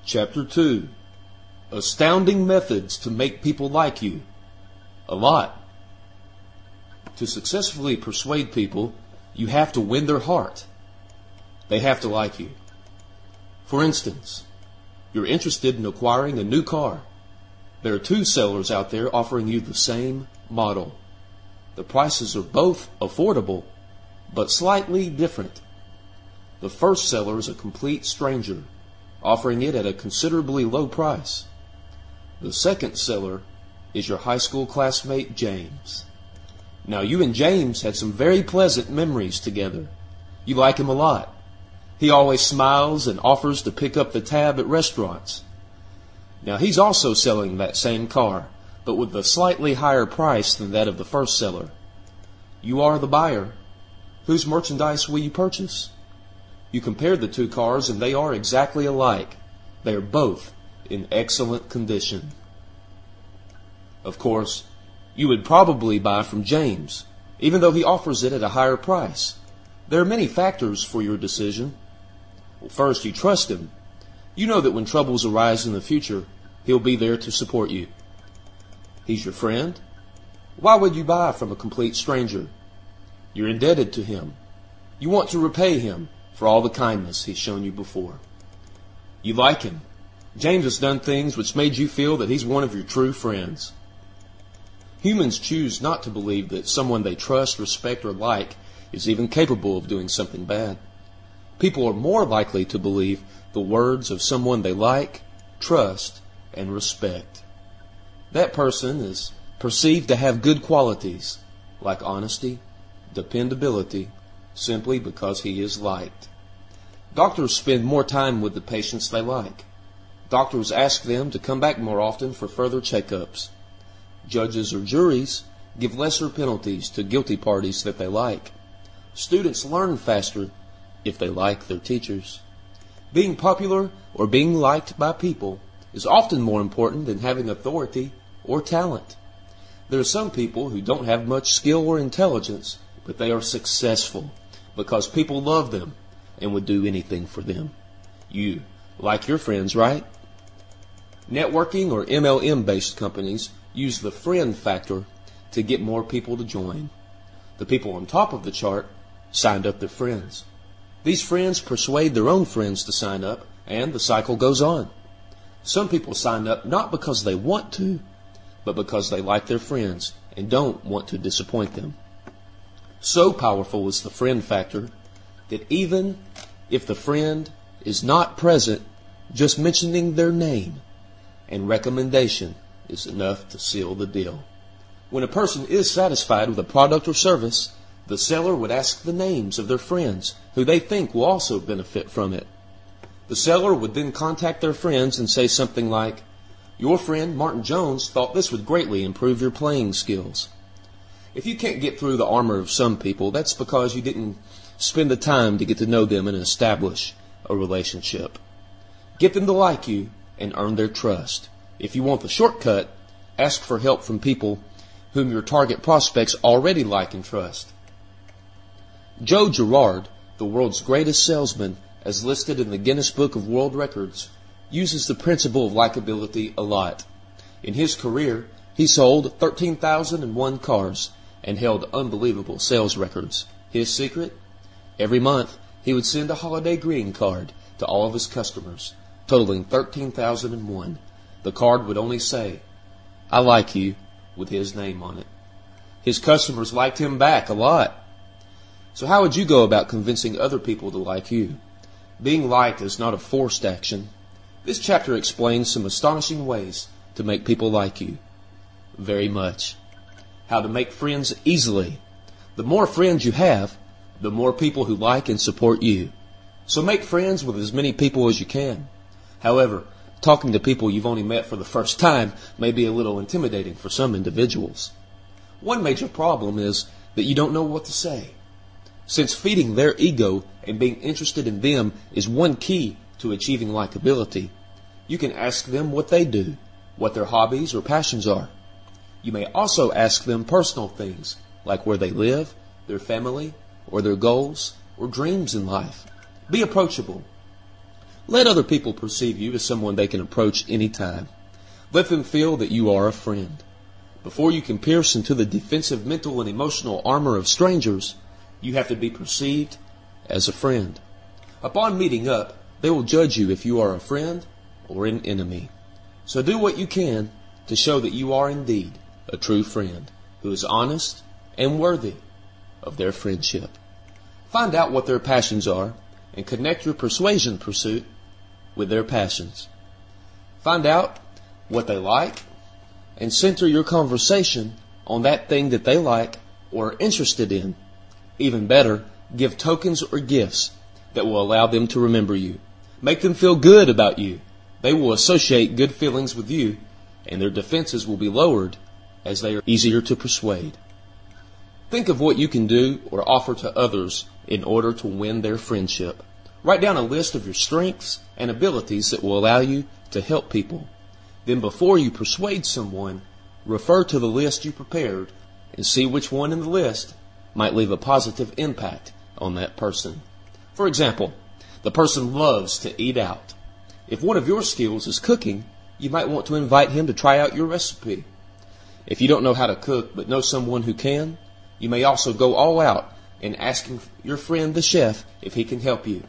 Chapter 2. Astounding Methods to Make People Like You. A lot. To successfully persuade people, you have to win their heart. They have to like you. For instance, you're interested in acquiring a new car. There are two sellers out there offering you the same model. The prices are both affordable, but slightly different. The first seller is a complete stranger, offering it at a considerably low price. The second seller is your high school classmate, James. Now, you and James had some very pleasant memories together. You like him a lot. He always smiles and offers to pick up the tab at restaurants. Now, he's also selling that same car, but with a slightly higher price than that of the first seller. You are the buyer. Whose merchandise will you purchase? You compare the two cars and they are exactly alike. They are both in excellent condition. Of course, you would probably buy from James, even though he offers it at a higher price. There are many factors for your decision. Well, first, you trust him. You know that when troubles arise in the future, he'll be there to support you. He's your friend. Why would you buy from a complete stranger? You're indebted to him. You want to repay him for all the kindness he's shown you before. You like him. James has done things which made you feel that he's one of your true friends. Humans choose not to believe that someone they trust, respect, or like is even capable of doing something bad. People are more likely to believe the words of someone they like, trust, and respect. That person is perceived to have good qualities, like honesty, dependability, simply because he is liked. Doctors spend more time with the patients they like. Doctors ask them to come back more often for further checkups. Judges or juries give lesser penalties to guilty parties that they like. Students learn faster if they like their teachers. Being popular or being liked by people is often more important than having authority or talent. There are some people who don't have much skill or intelligence, but they are successful because people love them and would do anything for them. You like your friends, right? Networking or MLM-based companies use the friend factor to get more people to join. The people on top of the chart signed up their friends. These friends persuade their own friends to sign up, and the cycle goes on. Some people sign up not because they want to, but because they like their friends and don't want to disappoint them. So powerful is the friend factor that even if the friend is not present, just mentioning their name and recommendation is enough to seal the deal. When a person is satisfied with a product or service, the seller would ask the names of their friends who they think will also benefit from it. The seller would then contact their friends and say something like, "Your friend Martin Jones thought this would greatly improve your playing skills." If you can't get through the armor of some people, that's because you didn't spend the time to get to know them and establish a relationship. Get them to like you and earn their trust. If you want the shortcut, ask for help from people whom your target prospects already like and trust. Joe Girard, the world's greatest salesman, as listed in the Guinness Book of World Records, uses the principle of likability a lot. In his career, he sold 13,001 cars and held unbelievable sales records. His secret? Every month, he would send a holiday greeting card to all of his customers, totaling 13,001. The card would only say, "I like you," with his name on it. His customers liked him back a lot. So how would you go about convincing other people to like you? Being liked is not a forced action. This chapter explains some astonishing ways to make people like you. Very much. How to make friends easily. The more friends you have, the more people who like and support you. So make friends with as many people as you can. However, talking to people you've only met for the first time may be a little intimidating for some individuals. One major problem is that you don't know what to say. Since feeding their ego and being interested in them is one key to achieving likability, you can ask them what they do, what their hobbies or passions are. You may also ask them personal things, like where they live, their family, or their goals or dreams in life. Be approachable. Let other people perceive you as someone they can approach any time. Let them feel that you are a friend. Before you can pierce into the defensive mental and emotional armor of strangers, you have to be perceived as a friend. Upon meeting up, they will judge you if you are a friend or an enemy. So do what you can to show that you are indeed a true friend who is honest and worthy of their friendship. Find out what their passions are and connect your persuasion pursuit with their passions. Find out what they like and center your conversation on that thing that they like or are interested in. Even better, give tokens or gifts that will allow them to remember you. Make them feel good about you. They will associate good feelings with you, and their defenses will be lowered as they are easier to persuade. Think of what you can do or offer to others in order to win their friendship. Write down a list of your strengths and abilities that will allow you to help people. Then before you persuade someone, refer to the list you prepared and see which one in the list might leave a positive impact on that person. For example, the person loves to eat out. If one of your skills is cooking, you might want to invite him to try out your recipe. If you don't know how to cook but know someone who can, you may also go all out in asking your friend the chef if he can help you.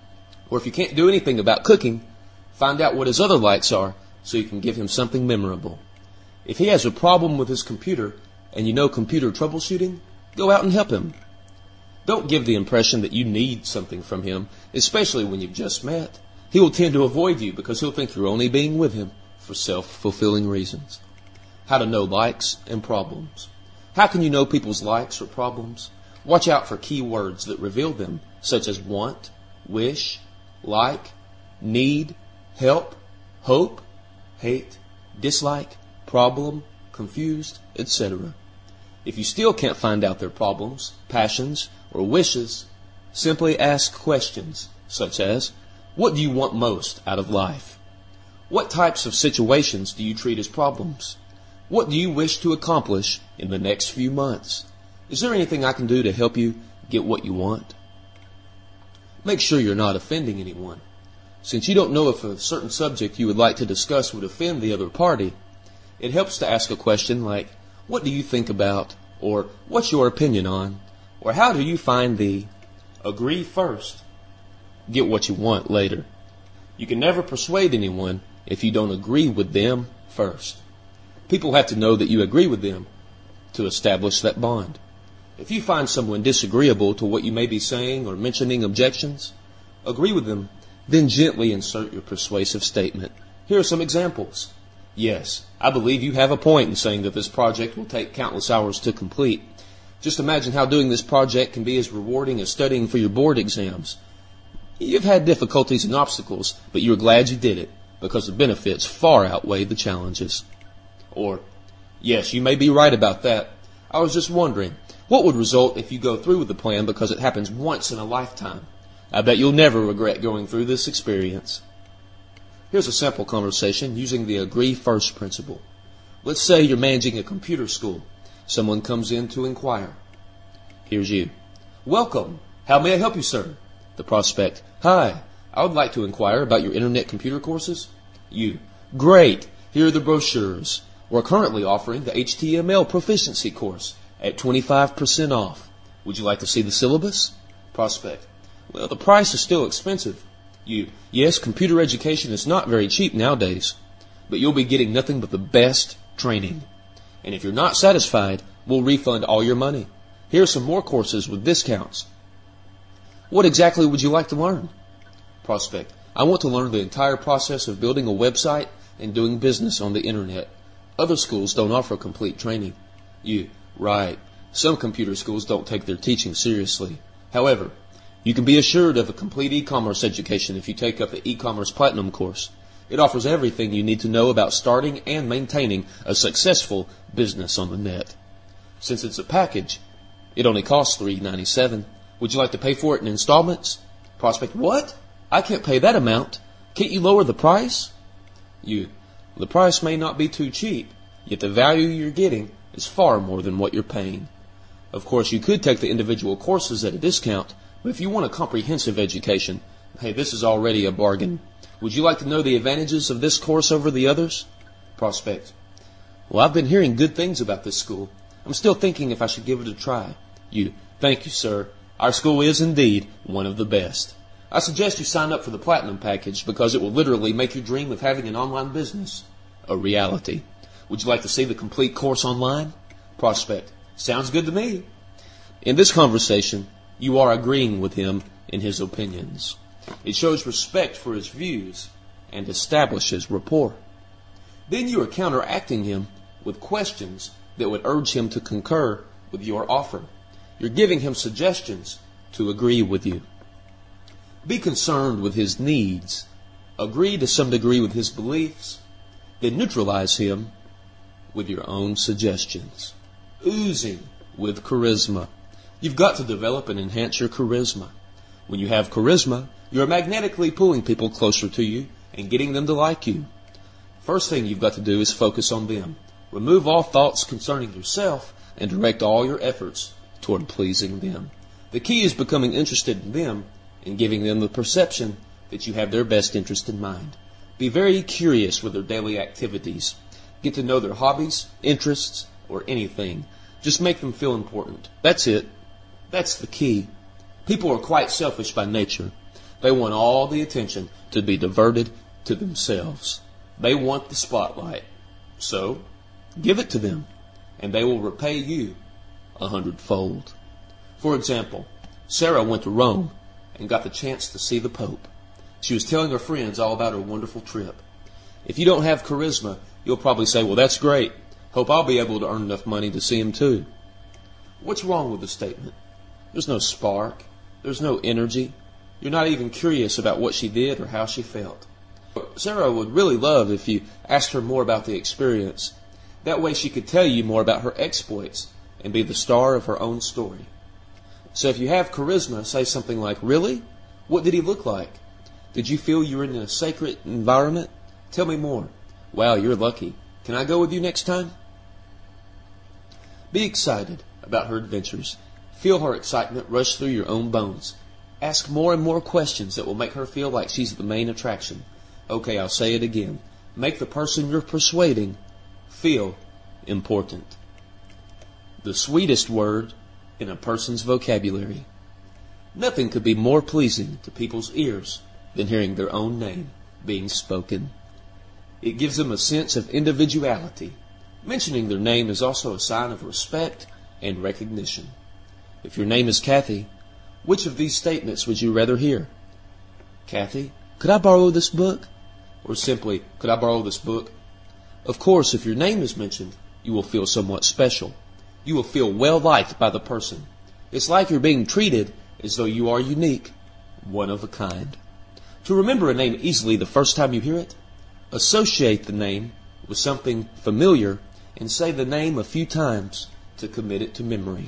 Or if you can't do anything about cooking, find out what his other likes are so you can give him something memorable. If he has a problem with his computer and you know computer troubleshooting, go out and help him. Don't give the impression that you need something from him, especially when you've just met. He will tend to avoid you because he'll think you're only being with him for self-fulfilling reasons. How to know likes and problems. How can you know people's likes or problems? Watch out for key words that reveal them, such as want, wish, like, need, help, hope, hate, dislike, problem, confused, etc. If you still can't find out their problems, passions, or wishes, simply ask questions such as, what do you want most out of life? What types of situations do you treat as problems? What do you wish to accomplish in the next few months? Is there anything I can do to help you get what you want? Make sure you're not offending anyone. Since you don't know if a certain subject you would like to discuss would offend the other party, it helps to ask a question like, what do you think about? Or what's your opinion on? Or how do you find the agree first, get what you want later? You can never persuade anyone if you don't agree with them first. People have to know that you agree with them to establish that bond. If you find someone disagreeable to what you may be saying or mentioning objections, agree with them, then gently insert your persuasive statement. Here are some examples. Yes, I believe you have a point in saying that this project will take countless hours to complete. Just imagine how doing this project can be as rewarding as studying for your board exams. You've had difficulties and obstacles, but you're glad you did it because the benefits far outweigh the challenges. Or, yes, you may be right about that. I was just wondering, what would result if you go through with the plan because it happens once in a lifetime? I bet you'll never regret going through this experience. Here's a sample conversation using the agree first principle. Let's say you're managing a computer school. Someone comes in to inquire. Here's you. Welcome. How may I help you, sir? The prospect. Hi. I would like to inquire about your internet computer courses. You. Great. Here are the brochures. We're currently offering the HTML proficiency course at 25% off. Would you like to see the syllabus? Prospect. Well, the price is still expensive. You. Yes, computer education is not very cheap nowadays, but you'll be getting nothing but the best training. And if you're not satisfied, we'll refund all your money. Here are some more courses with discounts. What exactly would you like to learn? Prospect. I want to learn the entire process of building a website and doing business on the internet. Other schools don't offer complete training. You. Right. Some computer schools don't take their teaching seriously. However, you can be assured of a complete e-commerce education if you take up the e-commerce platinum course. It offers everything you need to know about starting and maintaining a successful business on the net. Since it's a package, it only costs $3.97. Would you like to pay for it in installments? Prospect. What? I can't pay that amount. Can't you lower the price? You. The price may not be too cheap, yet the value you're getting is far more than what you're paying. Of course, you could take the individual courses at a discount, but if you want a comprehensive education, hey, this is already a bargain. Would you like to know the advantages of this course over the others? Prospect. Well, I've been hearing good things about this school. I'm still thinking if I should give it a try. You. Thank you, sir. Our school is indeed one of the best. I suggest you sign up for the Platinum package because it will literally make your dream of having an online business a reality. Would you like to see the complete course online? Prospect. Sounds good to me. In this conversation, you are agreeing with him in his opinions. It shows respect for his views and establishes rapport. Then you are counteracting him with questions that would urge him to concur with your offer. You're giving him suggestions to agree with you. Be concerned with his needs. Agree to some degree with his beliefs. Then neutralize him with your own suggestions. Oozing with charisma. You've got to develop and enhance your charisma. When you have charisma, you're magnetically pulling people closer to you and getting them to like you. First thing you've got to do is focus on them. Remove all thoughts concerning yourself and direct all your efforts toward pleasing them. The key is becoming interested in them and giving them the perception that you have their best interest in mind. Be very curious with their daily activities. Get to know their hobbies, interests, or anything. Just make them feel important. That's it. That's the key. People are quite selfish by nature. They want all the attention to be diverted to themselves. They want the spotlight. So, give it to them, and they will repay you 100-fold. For example, Sarah went to Rome and got the chance to see the Pope. She was telling her friends all about her wonderful trip. If you don't have charisma, you'll probably say, well, that's great. Hope I'll be able to earn enough money to see him too. What's wrong with the statement? There's no spark. There's no energy. You're not even curious about what she did or how she felt. Sarah would really love if you asked her more about the experience. That way she could tell you more about her exploits and be the star of her own story. So if you have charisma, say something like, really? What did he look like? Did you feel you were in a sacred environment? Tell me more. Wow, you're lucky. Can I go with you next time? Be excited about her adventures. Feel her excitement rush through your own bones. Ask more and more questions that will make her feel like she's the main attraction. Okay, I'll say it again. Make the person you're persuading feel important. The sweetest word in a person's vocabulary. Nothing could be more pleasing to people's ears than hearing their own name being spoken. It gives them a sense of individuality. Mentioning their name is also a sign of respect and recognition. If your name is Kathy, which of these statements would you rather hear? Kathy, could I borrow this book? Or simply, could I borrow this book? Of course, if your name is mentioned, you will feel somewhat special. You will feel well liked by the person. It's like you're being treated as though you are unique, one of a kind. To remember a name easily the first time you hear it, associate the name with something familiar and say the name a few times to commit it to memory.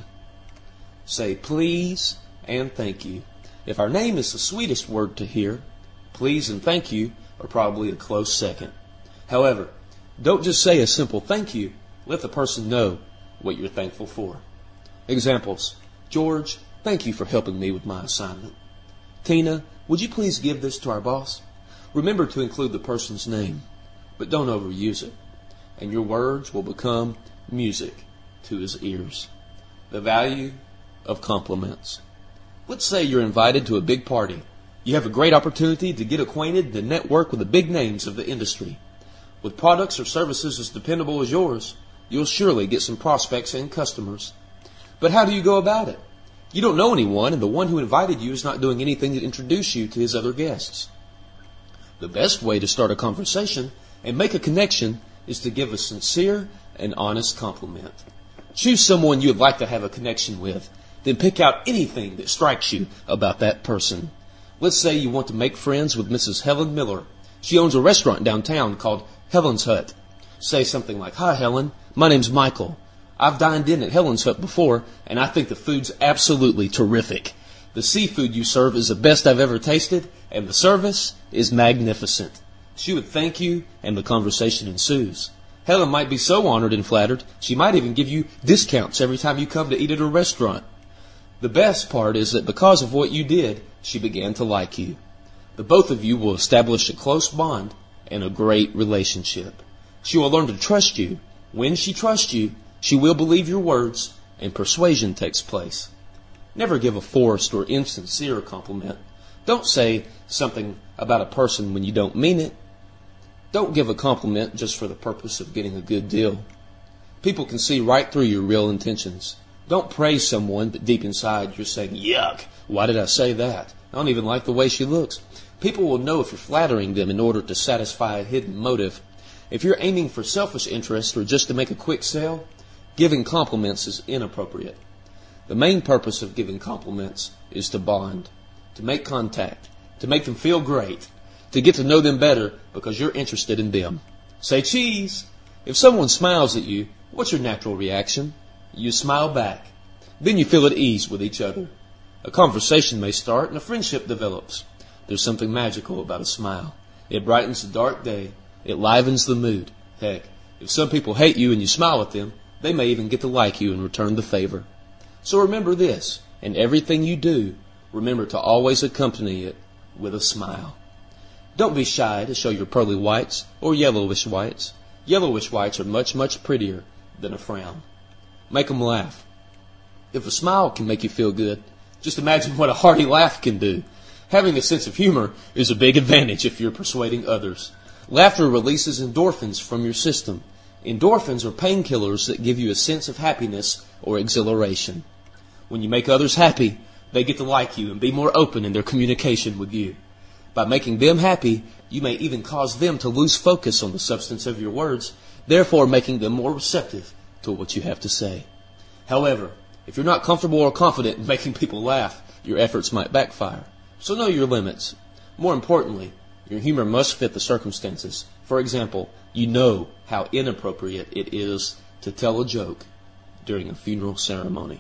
Say please and thank you. If our name is the sweetest word to hear, please and thank you are probably a close second. However, don't just say a simple thank you. Let the person know what you're thankful for. Examples. George, thank you for helping me with my assignment. Tina, would you please give this to our boss? Remember to include the person's name, but don't overuse it, and your words will become music to his ears. The value of compliments. Let's say you're invited to a big party. You have a great opportunity to get acquainted and network with the big names of the industry. With products or services as dependable as yours, you'll surely get some prospects and customers. But how do you go about it? You don't know anyone, and the one who invited you is not doing anything to introduce you to his other guests. The best way to start a conversation and make a connection is to give a sincere and honest compliment. Choose someone you would like to have a connection with, then pick out anything that strikes you about that person. Let's say you want to make friends with Mrs. Helen Miller. She owns a restaurant downtown called Helen's Hut. Say something like, "Hi, Helen. My name's Michael. I've dined in at Helen's Hut before, and I think the food's absolutely terrific. The seafood you serve is the best I've ever tasted, and the service is magnificent." She would thank you, and the conversation ensues. Helen might be so honored and flattered, she might even give you discounts every time you come to eat at her restaurant. The best part is that because of what you did, she began to like you. The both of you will establish a close bond and a great relationship. She will learn to trust you. When she trusts you, she will believe your words, and persuasion takes place. Never give a forced or insincere compliment. Don't say something about a person when you don't mean it. Don't give a compliment just for the purpose of getting a good deal. People can see right through your real intentions. Don't praise someone, but deep inside you're saying, yuck, why did I say that? I don't even like the way she looks. People will know if you're flattering them in order to satisfy a hidden motive. If you're aiming for selfish interest or just to make a quick sale, giving compliments is inappropriate. The main purpose of giving compliments is to bond, to make contact, to make them feel great, to get to know them better because you're interested in them. Say cheese. If someone smiles at you, what's your natural reaction? You smile back. Then you feel at ease with each other. A conversation may start and a friendship develops. There's something magical about a smile. It brightens a dark day. It livens the mood. Heck, if some people hate you and you smile at them, they may even get to like you and return the favor. So remember this, in everything you do, remember to always accompany it with a smile. Don't be shy to show your pearly whites or yellowish whites. Yellowish whites are much, much prettier than a frown. Make them laugh. If a smile can make you feel good, just imagine what a hearty laugh can do. Having a sense of humor is a big advantage if you're persuading others. Laughter releases endorphins from your system. Endorphins are painkillers that give you a sense of happiness or exhilaration. When you make others happy, they get to like you and be more open in their communication with you. By making them happy, you may even cause them to lose focus on the substance of your words, therefore making them more receptive to what you have to say. However, if you're not comfortable or confident in making people laugh, your efforts might backfire. So know your limits. More importantly, your humor must fit the circumstances. For example, you know how inappropriate it is to tell a joke during a funeral ceremony.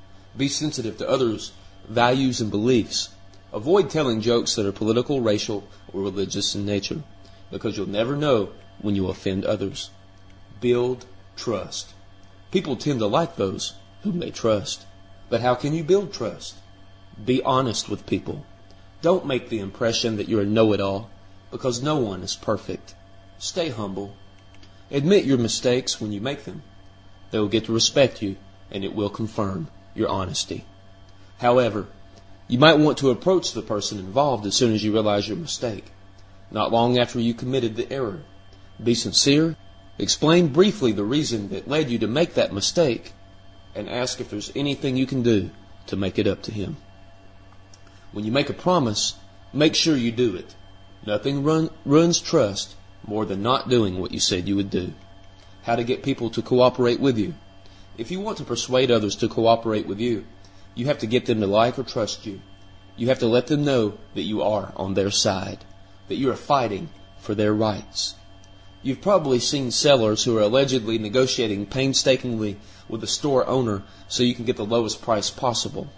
Be sensitive to others' values and beliefs. Avoid telling jokes that are political, racial, or religious in nature, because you'll never know when you offend others. Build trust. People tend to like those whom they trust. But how can you build trust? Be honest with people. Don't make the impression that you're a know-it-all, because no one is perfect. Stay humble. Admit your mistakes when you make them. They will get to respect you, and it will confirm your honesty. However, you might want to approach the person involved as soon as you realize your mistake, not long after you committed the error. Be sincere. Explain briefly the reason that led you to make that mistake, and ask if there's anything you can do to make it up to him. When you make a promise, make sure you do it. Nothing ruins trust more than not doing what you said you would do. How to get people to cooperate with you. If you want to persuade others to cooperate with you, you have to get them to like or trust you. You have to let them know that you are on their side, that you are fighting for their rights. You've probably seen sellers who are allegedly negotiating painstakingly with the store owner so you can get the lowest price possible.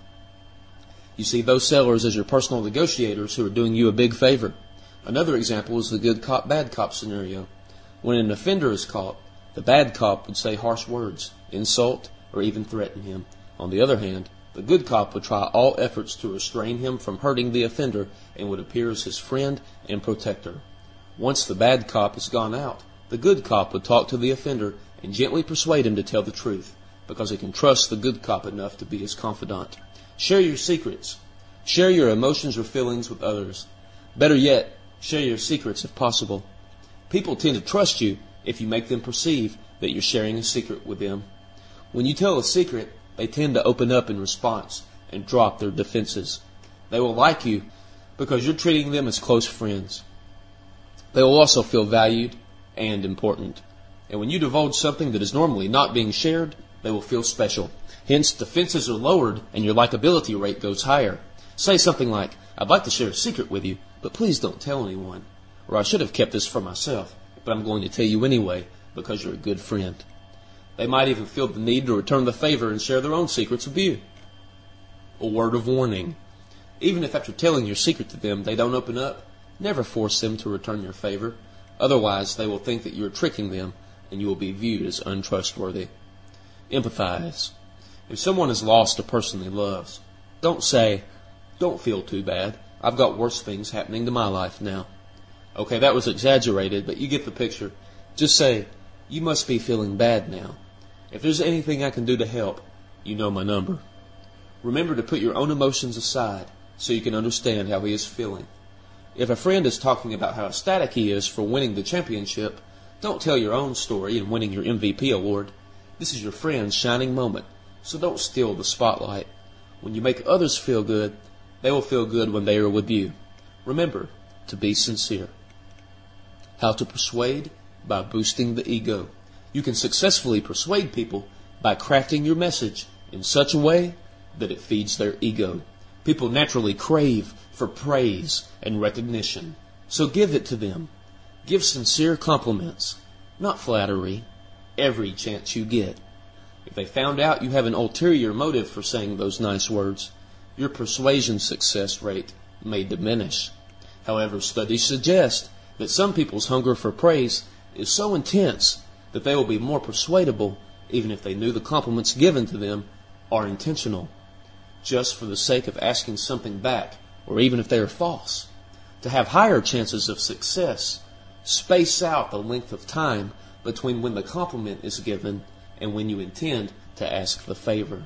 You see those sellers as your personal negotiators who are doing you a big favor. Another example is the good cop, bad cop scenario. When an offender is caught, the bad cop would say harsh words, insult, or even threaten him. On the other hand, the good cop would try all efforts to restrain him from hurting the offender and would appear as his friend and protector. Once the bad cop has gone out, the good cop would talk to the offender and gently persuade him to tell the truth, because he can trust the good cop enough to be his confidant. Share your secrets. Share your emotions or feelings with others. Better yet, share your secrets if possible. People tend to trust you if you make them perceive that you're sharing a secret with them. When you tell a secret, they tend to open up in response and drop their defenses. They will like you because you're treating them as close friends. They will also feel valued and important. And when you divulge something that is normally not being shared, they will feel special. Hence, defenses are lowered and your likability rate goes higher. Say something like, I'd like to share a secret with you, but please don't tell anyone. Or I should have kept this for myself, but I'm going to tell you anyway because you're a good friend. They might even feel the need to return the favor and share their own secrets with you. A word of warning. Even if after telling your secret to them they don't open up, never force them to return your favor. Otherwise, they will think that you're tricking them and you will be viewed as untrustworthy. Empathize. If someone has lost a person they love, don't say, don't feel too bad. I've got worse things happening to my life now. Okay, that was exaggerated, but you get the picture. Just say, you must be feeling bad now. If there's anything I can do to help, you know my number. Remember to put your own emotions aside so you can understand how he is feeling. If a friend is talking about how ecstatic he is for winning the championship, don't tell your own story and winning your MVP award. This is your friend's shining moment, so don't steal the spotlight. When you make others feel good, they will feel good when they are with you. Remember to be sincere. How to persuade? By boosting the ego. You can successfully persuade people by crafting your message in such a way that it feeds their ego. People naturally crave for praise and recognition, so give it to them. Give sincere compliments, not flattery, every chance you get. If they found out you have an ulterior motive for saying those nice words, your persuasion success rate may diminish. However, studies suggest that some people's hunger for praise is so intense that they will be more persuadable even if they knew the compliments given to them are intentional, just for the sake of asking something back, or even if they are false. To have higher chances of success, space out the length of time between when the compliment is given and when you intend to ask the favor.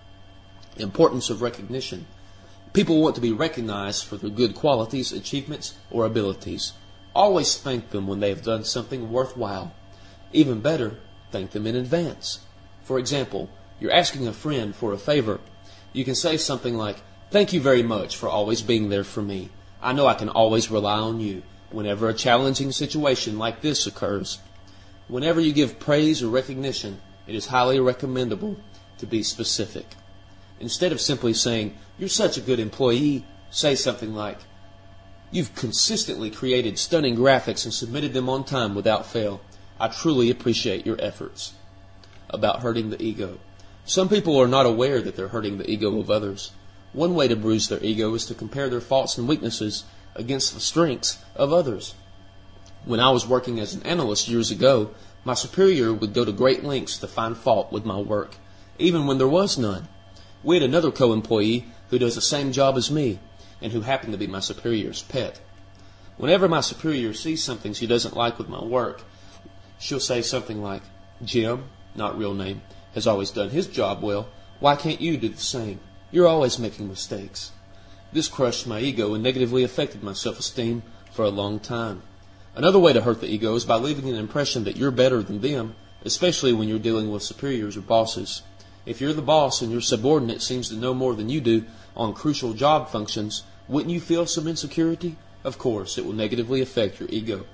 Importance of recognition. People want to be recognized for their good qualities, achievements, or abilities. Always thank them when they have done something worthwhile. Even better, thank them in advance. For example, you're asking a friend for a favor. You can say something like, "Thank you very much for always being there for me. I know I can always rely on you whenever a challenging situation like this occurs." Whenever you give praise or recognition, it is highly recommendable to be specific. Instead of simply saying, "You're such a good employee," say something like, "You've consistently created stunning graphics and submitted them on time without fail. I truly appreciate your efforts." About hurting the ego. Some people are not aware that they're hurting the ego of others. One way to bruise their ego is to compare their faults and weaknesses against the strengths of others. When I was working as an analyst years ago, my superior would go to great lengths to find fault with my work, even when there was none. We had another co-employee who does the same job as me, and who happened to be my superior's pet. Whenever my superior sees something she doesn't like with my work, she'll say something like, "Jim," not real name, "has always done his job well. Why can't you do the same? You're always making mistakes." This crushed my ego and negatively affected my self-esteem for a long time. Another way to hurt the ego is by leaving an impression that you're better than them, especially when you're dealing with superiors or bosses. If you're the boss and your subordinate seems to know more than you do on crucial job functions, wouldn't you feel some insecurity? Of course, it will negatively affect your ego.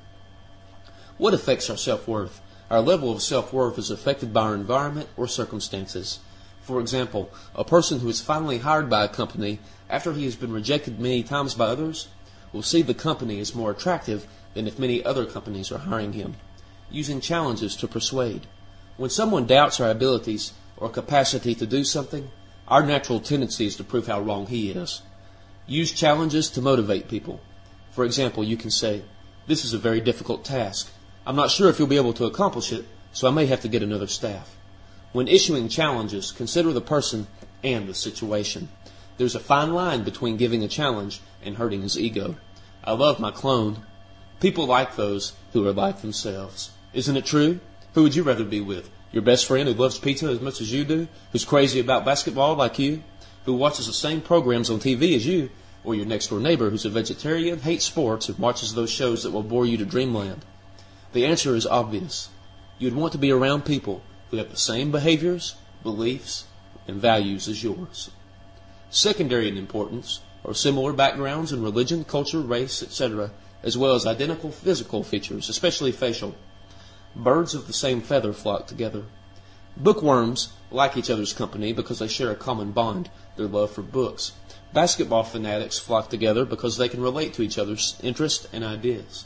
What affects our self-worth? Our level of self-worth is affected by our environment or circumstances. For example, a person who is finally hired by a company after he has been rejected many times by others will see the company as more attractive than if many other companies are hiring him. Using challenges to persuade. When someone doubts our abilities or capacity to do something, our natural tendency is to prove how wrong he is. Use challenges to motivate people. For example, you can say, "This is a very difficult task. I'm not sure if you'll be able to accomplish it, so I may have to get another staff." When issuing challenges, consider the person and the situation. There's a fine line between giving a challenge and hurting his ego. I love my clone. People like those who are like themselves. Isn't it true? Who would you rather be with? Your best friend who loves pizza as much as you do? Who's crazy about basketball like you? Who watches the same programs on TV as you? Or your next door neighbor who's a vegetarian, hates sports, and watches those shows that will bore you to dreamland? The answer is obvious. You'd want to be around people who have the same behaviors, beliefs, and values as yours. Secondary in importance are similar backgrounds in religion, culture, race, etc., as well as identical physical features, especially facial. Birds of the same feather flock together. Bookworms like each other's company because they share a common bond, their love for books. Basketball fanatics flock together because they can relate to each other's interests and ideas.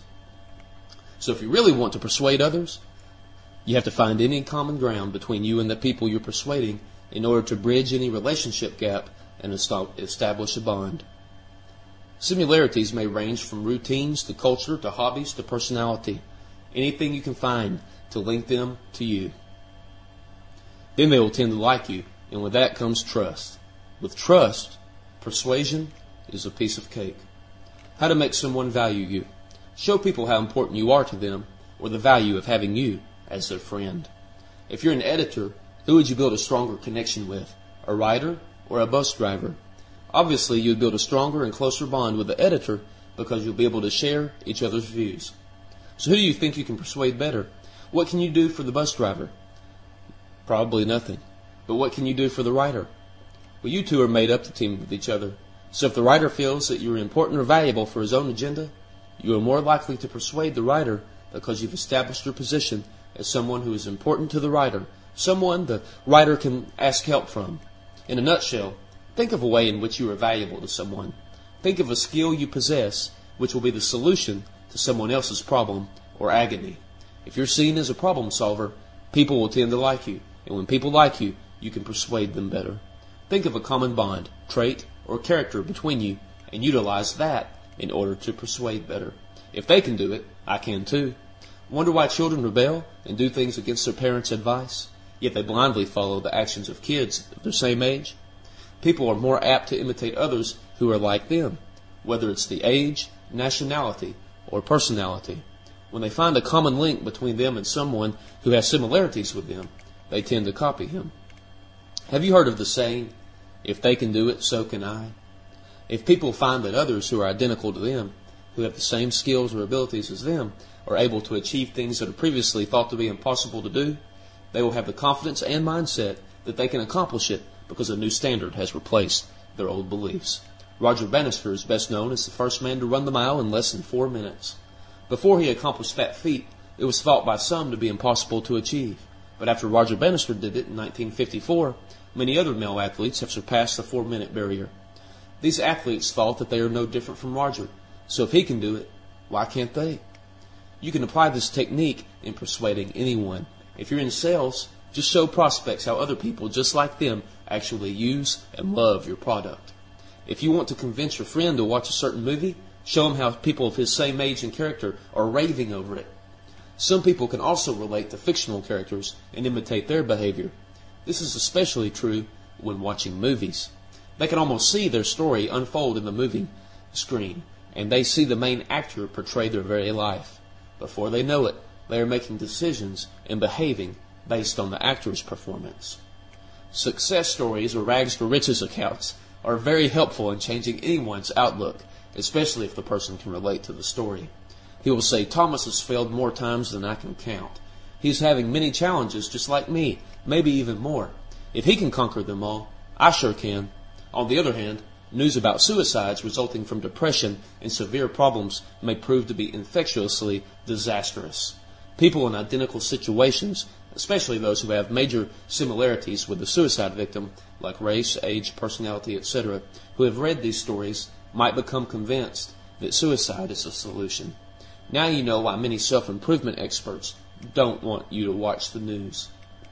So if you really want to persuade others, you have to find any common ground between you and the people you're persuading in order to bridge any relationship gap and establish a bond. Similarities may range from routines to culture to hobbies to personality. Anything you can find to link them to you. Then they will tend to like you, and with that comes trust. With trust, persuasion is a piece of cake. How to make someone value you. Show people how important you are to them, or the value of having you as their friend. If you're an editor, who would you build a stronger connection with? A writer or a bus driver? Obviously, you'd build a stronger and closer bond with the editor because you'll be able to share each other's views. So who do you think you can persuade better? What can you do for the bus driver? Probably nothing. But what can you do for the writer? Well, you two are made up to team with each other. So if the writer feels that you're important or valuable for his own agenda, you are more likely to persuade the writer because you've established your position as someone who is important to the writer, someone the writer can ask help from. In a nutshell, think of a way in which you are valuable to someone. Think of a skill you possess which will be the solution to someone else's problem or agony. If you're seen as a problem solver, people will tend to like you. And when people like you, you can persuade them better. Think of a common bond, trait, or character between you and utilize that in order to persuade better. If they can do it, I can too. Wonder why children rebel and do things against their parents' advice, yet they blindly follow the actions of kids of their same age? People are more apt to imitate others who are like them, whether it's the age, nationality, or personality. When they find a common link between them and someone who has similarities with them, they tend to copy him. Have you heard of the saying, if they can do it, so can I? If people find that others who are identical to them, who have the same skills or abilities as them, are able to achieve things that are previously thought to be impossible to do, they will have the confidence and mindset that they can accomplish it because a new standard has replaced their old beliefs. Roger Bannister is best known as the first man to run the mile in less than 4 minutes. Before he accomplished that feat, it was thought by some to be impossible to achieve. But after Roger Bannister did it in 1954, many other male athletes have surpassed the 4-minute barrier. These athletes thought that they are no different from Roger, so if he can do it, why can't they? You can apply this technique in persuading anyone. If you're in sales, just show prospects how other people just like them actually use and love your product. If you want to convince your friend to watch a certain movie, show him how people of his same age and character are raving over it. Some people can also relate to fictional characters and imitate their behavior. This is especially true when watching movies. They can almost see their story unfold in the movie screen, and they see the main actor portray their very life. Before they know it, they are making decisions and behaving based on the actor's performance. Success stories or rags to riches accounts are very helpful in changing anyone's outlook, especially if the person can relate to the story. He will say, Thomas has failed more times than I can count. He's having many challenges just like me, maybe even more. If he can conquer them all, I sure can. On the other hand, news about suicides resulting from depression and severe problems may prove to be infectiously disastrous. People in identical situations, especially those who have major similarities with the suicide victim, like race, age, personality, etc., who have read these stories, might become convinced that suicide is a solution. Now you know why many self-improvement experts don't want you to watch the news.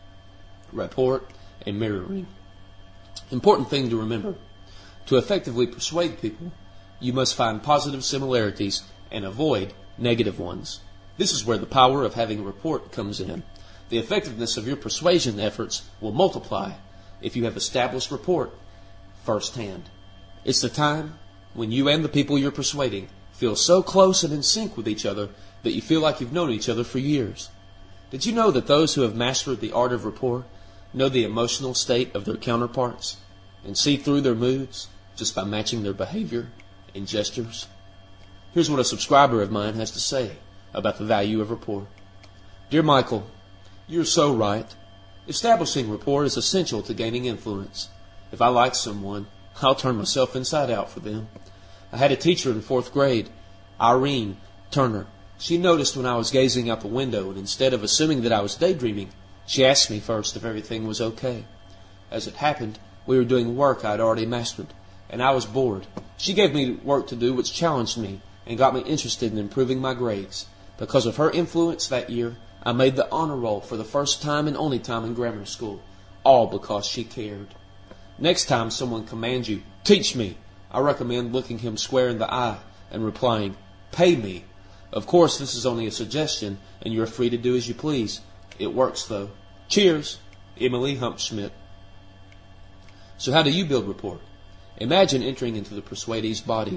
Rapport and mirroring. Important thing to remember. To effectively persuade people, you must find positive similarities and avoid negative ones. This is where the power of having a rapport comes in. The effectiveness of your persuasion efforts will multiply if you have established rapport firsthand. It's the time when you and the people you're persuading feel so close and in sync with each other that you feel like you've known each other for years. Did you know that those who have mastered the art of rapport know the emotional state of their counterparts and see through their moods just by matching their behavior and gestures? Here's what a subscriber of mine has to say about the value of rapport. Dear Michael, you're so right. Establishing rapport is essential to gaining influence. If I like someone, I'll turn myself inside out for them. I had a teacher in 4th grade, Irene Turner. She noticed when I was gazing out the window, and instead of assuming that I was daydreaming, she asked me first if everything was okay. As it happened, we were doing work I'd already mastered, and I was bored. She gave me work to do which challenged me and got me interested in improving my grades. Because of her influence that year, I made the honor roll for the first time and only time in grammar school, all because she cared. Next time someone commands you, teach me, I recommend looking him square in the eye and replying, pay me. Of course, this is only a suggestion, and you're free to do as you please. It works, though. Cheers, Emily Humpschmidt. So how do you build rapport? Imagine entering into the persuadee's body.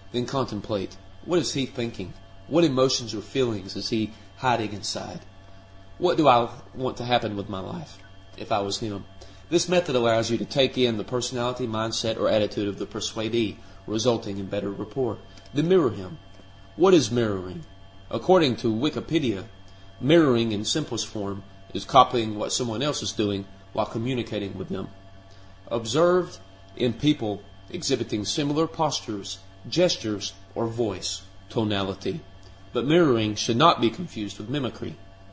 Then contemplate. What is he thinking? What emotions or feelings is he hiding inside? What do I want to happen with my life if I was him? This method allows you to take in the personality, mindset, or attitude of the persuadee, resulting in better rapport. Then mirror him. What is mirroring? According to Wikipedia, mirroring in simplest form is copying what someone else is doing while communicating with them. Observed in people exhibiting similar postures, gestures, or voice, tonality. But mirroring should not be confused with mimicry.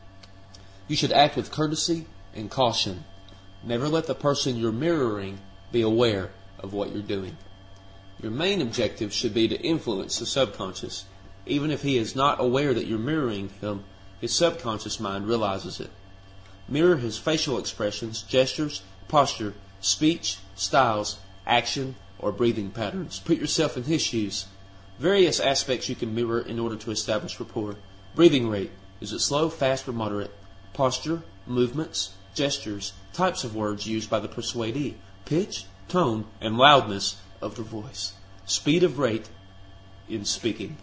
You should act with courtesy and caution. Never let the person you're mirroring be aware of what you're doing. Your main objective should be to influence the subconscious. Even if he is not aware that you're mirroring him, his subconscious mind realizes it. Mirror his facial expressions, gestures, posture, speech, styles, action, or breathing patterns. Put yourself in his shoes. Various aspects you can mirror in order to establish rapport. Breathing rate. Is it slow, fast, or moderate? Posture, movements, gestures, types of words used by the persuadee. Pitch, tone, and loudness of the voice. Speed of rate in speaking.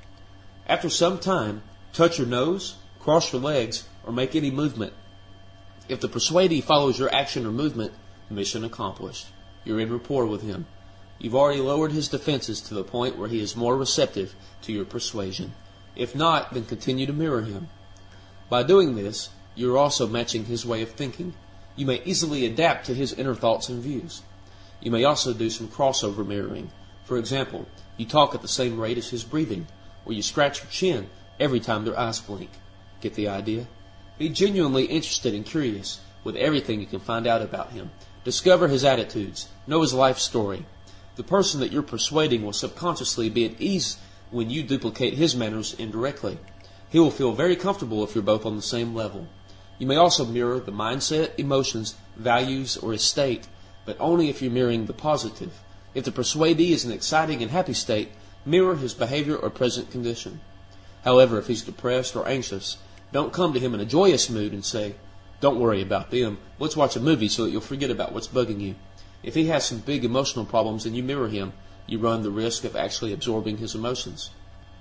After some time, touch your nose, cross your legs, or make any movement. If the persuadee follows your action or movement, mission accomplished. You're in rapport with him. You've already lowered his defenses to the point where he is more receptive to your persuasion. If not, then continue to mirror him. By doing this, you're also matching his way of thinking. You may easily adapt to his inner thoughts and views. You may also do some crossover mirroring. For example, you talk at the same rate as his breathing, or you scratch your chin every time their eyes blink. Get the idea? Be genuinely interested and curious with everything you can find out about him. Discover his attitudes. Know his life story. The person that you're persuading will subconsciously be at ease when you duplicate his manners indirectly. He will feel very comfortable if you're both on the same level. You may also mirror the mindset, emotions, values, or his state, but only if you're mirroring the positive. If the persuadee is in an exciting and happy state, mirror his behavior or present condition. However, if he's depressed or anxious, don't come to him in a joyous mood and say, "Don't worry about them. Let's watch a movie so that you'll forget about what's bugging you." If he has some big emotional problems and you mirror him, you run the risk of actually absorbing his emotions.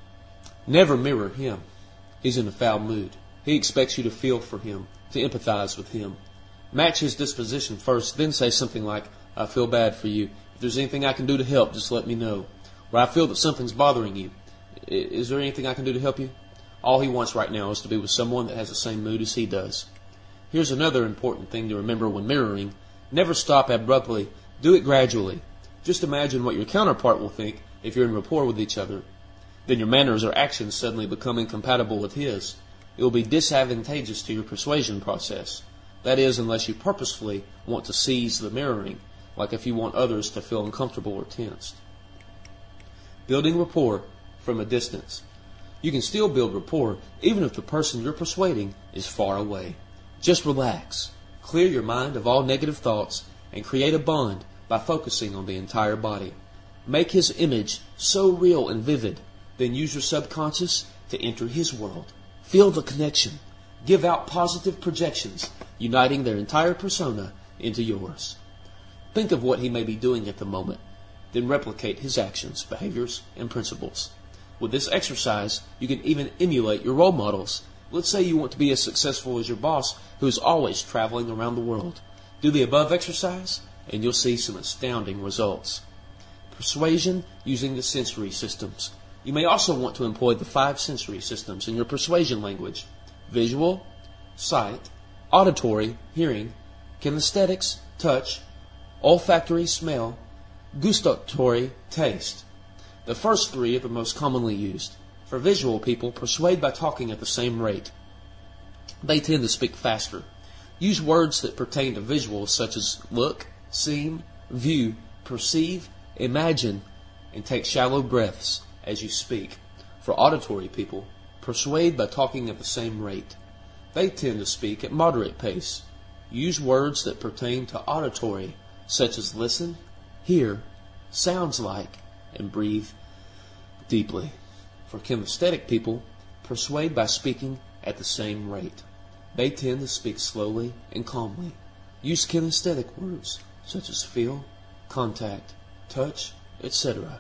Never mirror him. He's in a foul mood. He expects you to feel for him, to empathize with him. Match his disposition first, then say something like, "I feel bad for you. If there's anything I can do to help, just let me know." Or, "I feel that something's bothering you. Is there anything I can do to help you?" All he wants right now is to be with someone that has the same mood as he does. Here's another important thing to remember when mirroring. Never stop abruptly. Do it gradually. Just imagine what your counterpart will think if you're in rapport with each other. Then your manners or actions suddenly become incompatible with his. It will be disadvantageous to your persuasion process. That is, unless you purposefully want to seize the mirroring, like if you want others to feel uncomfortable or tensed. Building rapport from a distance. You can still build rapport even if the person you're persuading is far away. Just relax. Clear your mind of all negative thoughts and create a bond by focusing on the entire body. Make his image so real and vivid, then use your subconscious to enter his world. Feel the connection. Give out positive projections, uniting their entire persona into yours. Think of what he may be doing at the moment, then replicate his actions, behaviors, and principles. With this exercise, you can even emulate your role models. Let's say you want to be as successful as your boss, who is always traveling around the world. Do the above exercise, and you'll see some astounding results. Persuasion using the sensory systems. You may also want to employ the 5 sensory systems in your persuasion language: visual, sight, auditory, hearing, kinesthetics, touch, olfactory, smell, gustatory, taste. The first 3 are the most commonly used. For visual people, persuade by talking at the same rate. They tend to speak faster. Use words that pertain to visuals such as look, seem, view, perceive, imagine, and take shallow breaths as you speak. For auditory people, persuade by talking at the same rate. They tend to speak at moderate pace. Use words that pertain to auditory, such as listen, hear, sounds like, and breathe deeply. For kinesthetic people, persuade by speaking at the same rate. They tend to speak slowly and calmly. Use kinesthetic words such as feel, contact, touch, etc.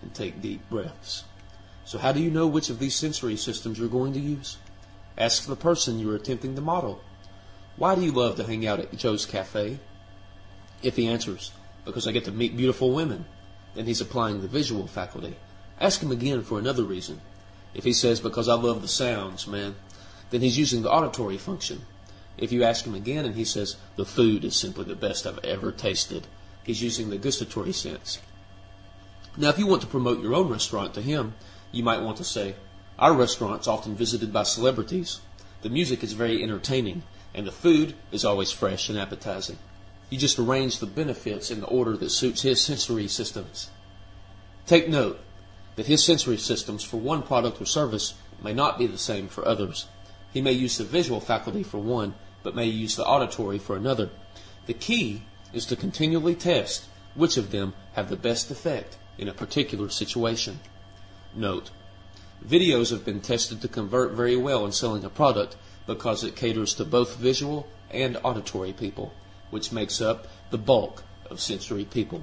and take deep breaths. So how do you know which of these sensory systems you're going to use? Ask the person you're attempting to model. Why do you love to hang out at Joe's Cafe? If he answers, because I get to meet beautiful women, then he's applying the visual faculty. Ask him again for another reason. If he says, because I love the sounds, man, then he's using the auditory function. If you ask him again and he says, the food is simply the best I've ever tasted, he's using the gustatory sense. Now, if you want to promote your own restaurant to him, you might want to say, our restaurant's often visited by celebrities. The music is very entertaining, and the food is always fresh and appetizing. You just arrange the benefits in the order that suits his sensory systems. Take note that his sensory systems for one product or service may not be the same for others. He may use the visual faculty for one, but may use the auditory for another. The key is to continually test which of them have the best effect in a particular situation. Note, videos have been tested to convert very well in selling a product because it caters to both visual and auditory people, which makes up the bulk of sensory people.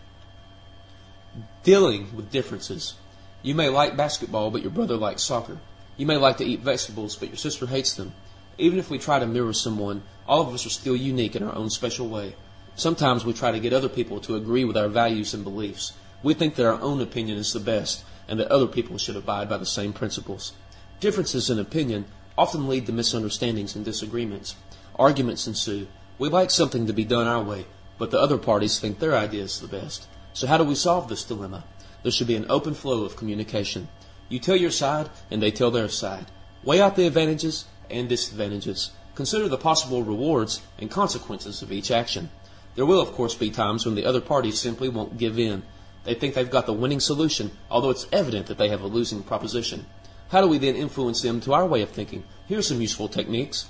Dealing with differences. You may like basketball, but your brother likes soccer. You may like to eat vegetables, but your sister hates them. Even if we try to mirror someone, all of us are still unique in our own special way. Sometimes we try to get other people to agree with our values and beliefs. We think that our own opinion is the best, and that other people should abide by the same principles. Differences in opinion often lead to misunderstandings and disagreements. Arguments ensue. We like something to be done our way, but the other parties think their idea is the best. So how do we solve this dilemma? There should be an open flow of communication. You tell your side, and they tell their side. Weigh out the advantages and disadvantages. Consider the possible rewards and consequences of each action. There will, of course, be times when the other party simply won't give in. They think they've got the winning solution, although it's evident that they have a losing proposition. How do we then influence them to our way of thinking? Here are some useful techniques.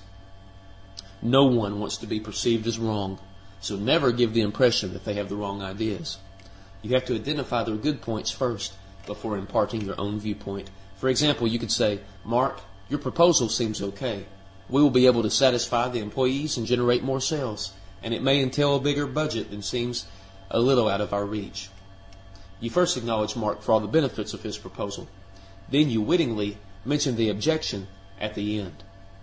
No one wants to be perceived as wrong, so never give the impression that they have the wrong ideas. You have to identify their good points first before imparting your own viewpoint. For example, you could say, Mark, your proposal seems okay. We will be able to satisfy the employees and generate more sales, and it may entail a bigger budget than seems a little out of our reach. You first acknowledge Mark for all the benefits of his proposal. Then you wittingly mention the objection at the end.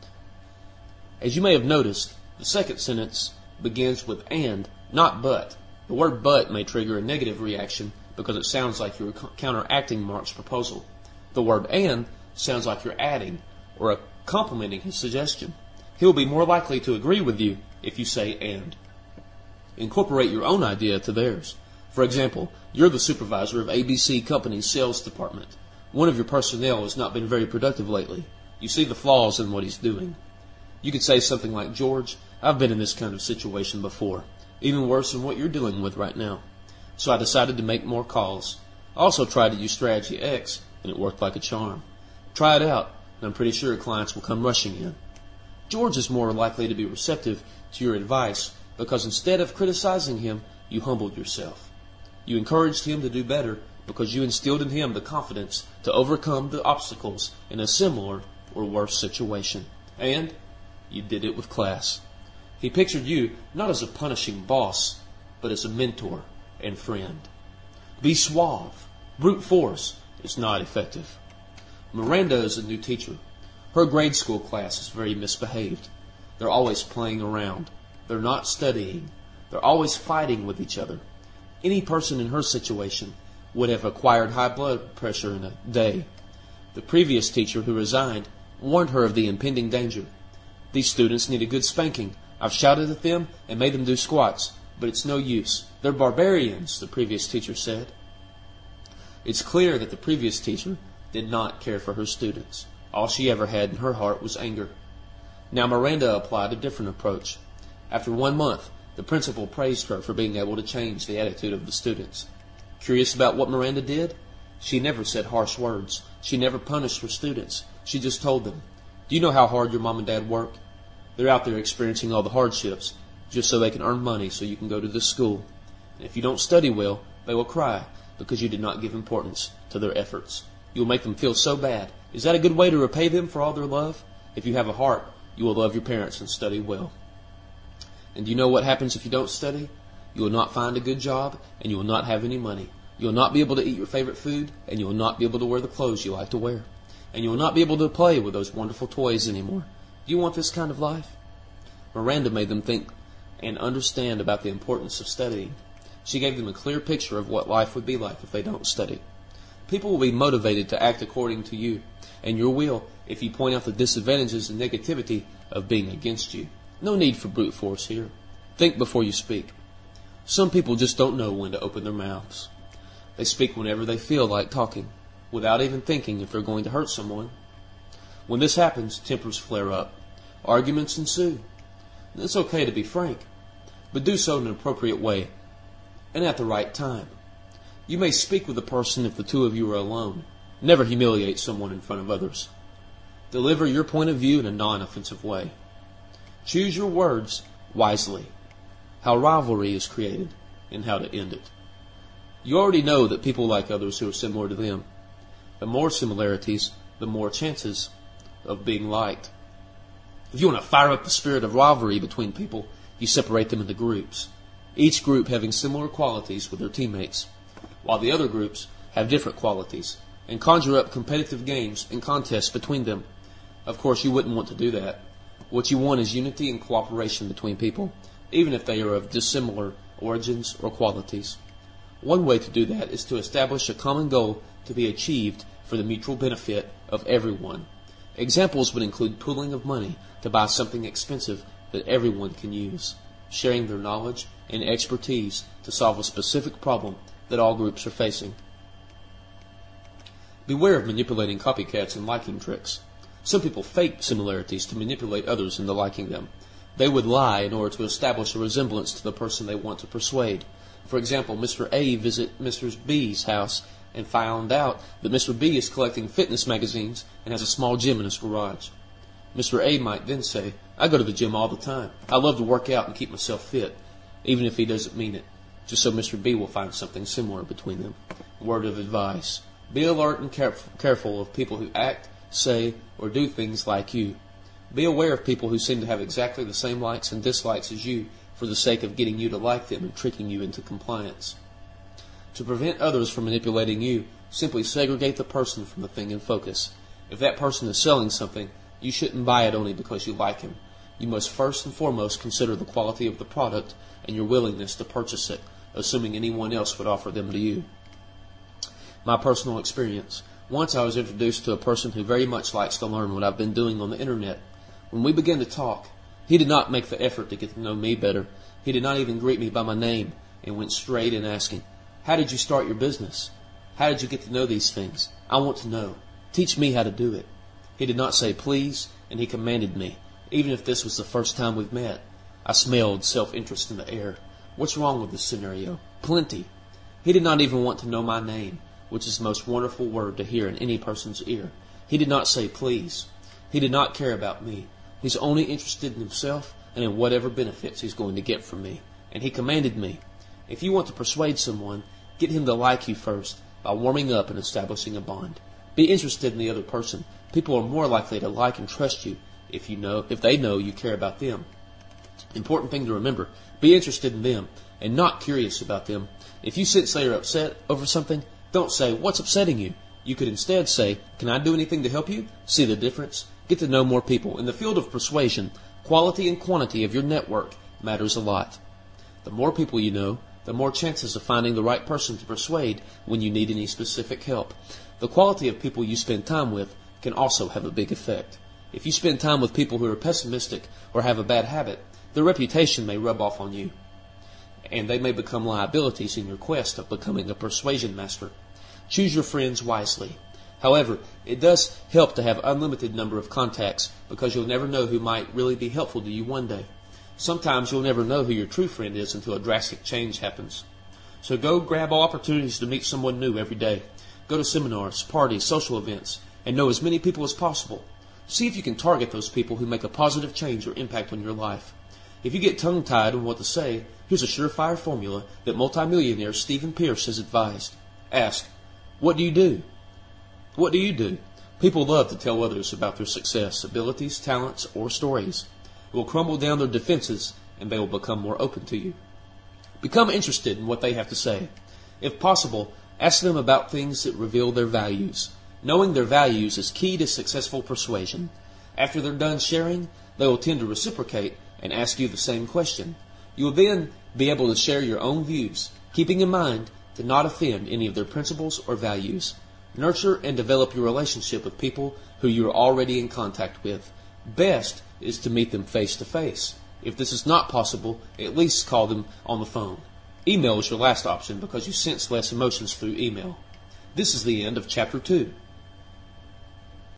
As you may have noticed, the second sentence begins with and, not but. The word but may trigger a negative reaction because it sounds like you're counteracting Mark's proposal. The word and sounds like you're adding or complimenting his suggestion. He'll be more likely to agree with you if you say and. Incorporate your own idea to theirs. For example, you're the supervisor of ABC Company's sales department. One of your personnel has not been very productive lately. You see the flaws in what he's doing. You could say something like, George, I've been in this kind of situation before, even worse than what you're dealing with right now. So I decided to make more calls. I also tried to use strategy X, and it worked like a charm. Try it out, and I'm pretty sure clients will come rushing in. George is more likely to be receptive to your advice because instead of criticizing him, you humbled yourself. You encouraged him to do better because you instilled in him the confidence to overcome the obstacles in a similar or worse situation. And you did it with class. He pictured you not as a punishing boss, but as a mentor and friend. Be suave. Brute force is not effective. Miranda is a new teacher. Her grade school class is very misbehaved. They're always playing around. They're not studying. They're always fighting with each other. Any person in her situation would have acquired high blood pressure in a day. The previous teacher who resigned warned her of the impending danger. These students need a good spanking. I've shouted at them and made them do squats, but it's no use. They're barbarians, the previous teacher said. It's clear that the previous teacher did not care for her students. All she ever had in her heart was anger. Now Miranda applied a different approach. After 1 month, the principal praised her for being able to change the attitude of the students. Curious about what Miranda did? She never said harsh words. She never punished her students. She just told them, do you know how hard your mom and dad work? They're out there experiencing all the hardships just so they can earn money so you can go to this school. And if you don't study well, they will cry because you did not give importance to their efforts. You will make them feel so bad. Is that a good way to repay them for all their love? If you have a heart, you will love your parents and study well. And do you know what happens if you don't study? You will not find a good job and you will not have any money. You'll not be able to eat your favorite food, and you'll not be able to wear the clothes you like to wear. And you'll not be able to play with those wonderful toys anymore. Do you want this kind of life? Miranda made them think and understand about the importance of studying. She gave them a clear picture of what life would be like if they don't study. People will be motivated to act according to you and your will if you point out the disadvantages and negativity of being against you. No need for brute force here. Think before you speak. Some people just don't know when to open their mouths. They speak whenever they feel like talking, without even thinking if they're going to hurt someone. When this happens, tempers flare up. Arguments ensue. It's okay to be frank, but do so in an appropriate way and at the right time. You may speak with a person if the two of you are alone. Never humiliate someone in front of others. Deliver your point of view in a non-offensive way. Choose your words wisely. How rivalry is created and how to end it. You already know that people like others who are similar to them. The more similarities, the more chances of being liked. If you want to fire up the spirit of rivalry between people, you separate them into groups, each group having similar qualities with their teammates, while the other groups have different qualities, and conjure up competitive games and contests between them. Of course, you wouldn't want to do that. What you want is unity and cooperation between people, even if they are of dissimilar origins or qualities. One way to do that is to establish a common goal to be achieved for the mutual benefit of everyone. Examples would include pooling of money to buy something expensive that everyone can use, sharing their knowledge and expertise to solve a specific problem that all groups are facing. Beware of manipulating copycats and liking tricks. Some people fake similarities to manipulate others into liking them. They would lie in order to establish a resemblance to the person they want to persuade. For example, Mr. A visit Mr. B's house and found out that Mr. B is collecting fitness magazines and has a small gym in his garage. Mr. A might then say, I go to the gym all the time. I love to work out and keep myself fit, even if he doesn't mean it, just so Mr. B will find something similar between them. Word of advice. Be alert and careful of people who act, say, or do things like you. Be aware of people who seem to have exactly the same likes and dislikes as you for the sake of getting you to like them and tricking you into compliance. To prevent others from manipulating you, simply segregate the person from the thing in focus. If that person is selling something, you shouldn't buy it only because you like him. You must first and foremost consider the quality of the product and your willingness to purchase it, assuming anyone else would offer them to you. My personal experience. Once I was introduced to a person who very much likes to learn what I've been doing on the internet. When we began to talk, he did not make the effort to get to know me better. He did not even greet me by my name and went straight in asking, how did you start your business? How did you get to know these things? I want to know. Teach me how to do it. He did not say please, and he commanded me, even if this was the first time we've met. I smelled self-interest in the air. What's wrong with this scenario? Plenty. He did not even want to know my name, which is the most wonderful word to hear in any person's ear. He did not say please. He did not care about me. He's only interested in himself and in whatever benefits he's going to get from me. And he commanded me, if you want to persuade someone, get him to like you first by warming up and establishing a bond. Be interested in the other person. People are more likely to like and trust you if they know you care about them. Important thing to remember, be interested in them and not curious about them. If you sense they are upset over something, don't say, what's upsetting you? You could instead say, can I do anything to help you? See the difference? Get to know more people. In the field of persuasion, quality and quantity of your network matters a lot. The more people you know, the more chances of finding the right person to persuade when you need any specific help. The quality of people you spend time with can also have a big effect. If you spend time with people who are pessimistic or have a bad habit, their reputation may rub off on you, and they may become liabilities in your quest of becoming a persuasion master. Choose your friends wisely. However, it does help to have unlimited number of contacts because you'll never know who might really be helpful to you one day. Sometimes you'll never know who your true friend is until a drastic change happens. So go grab all opportunities to meet someone new every day. Go to seminars, parties, social events, and know as many people as possible. See if you can target those people who make a positive change or impact on your life. If you get tongue-tied on what to say, here's a surefire formula that multimillionaire Stephen Pierce has advised. Ask, what do you do? What do you do? People love to tell others about their success, abilities, talents, or stories. It will crumble down their defenses, and they will become more open to you. Become interested in what they have to say. If possible, Ask them about things that reveal their values. Knowing their values is key to successful persuasion. After they're done sharing, they will tend to reciprocate and ask you the same question. You will then be able to share your own views, keeping in mind to not offend any of their principles or values. Nurture and develop your relationship with people who you are already in contact with. Best is to meet them face to face. If this is not possible, at least call them on the phone. Email is your last option because you sense less emotions through email. This is the end of Chapter 2.